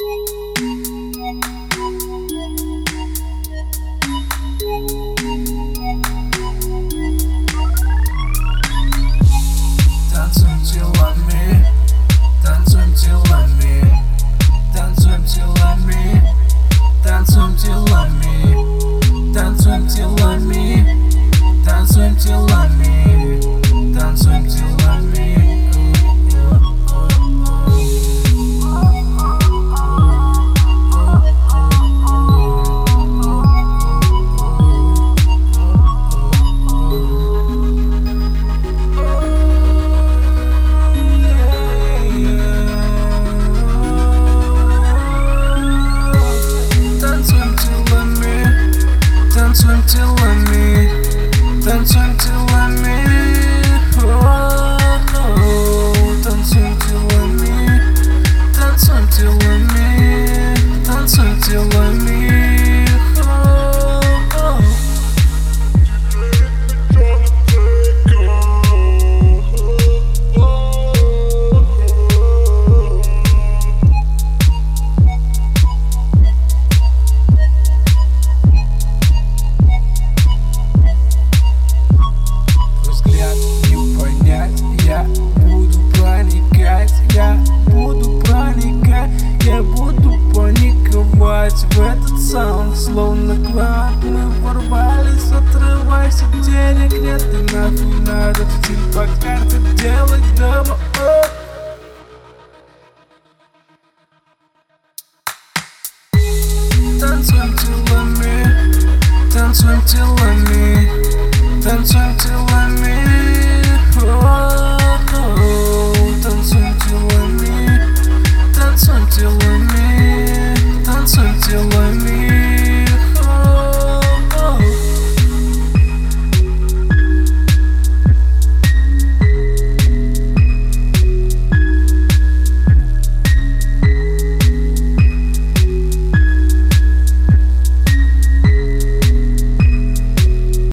Танцуем телами, танцуем телами, танцуем телами, танцуем телами, танцуем телами, танцуем телами, танцуем телами. Танцуем телами, танцуем телами, танцуем телами, танцуем телами, танцуем телами. Я буду паниковать в этот саунд, словно клад. Мы ворвались, отрывайся, денег нет, и нахуй надо стиль по карте делать дома. Танцуем телами, танцуем телами, танцуем телами, танцуем телами, танцуем телами, танцуем телами.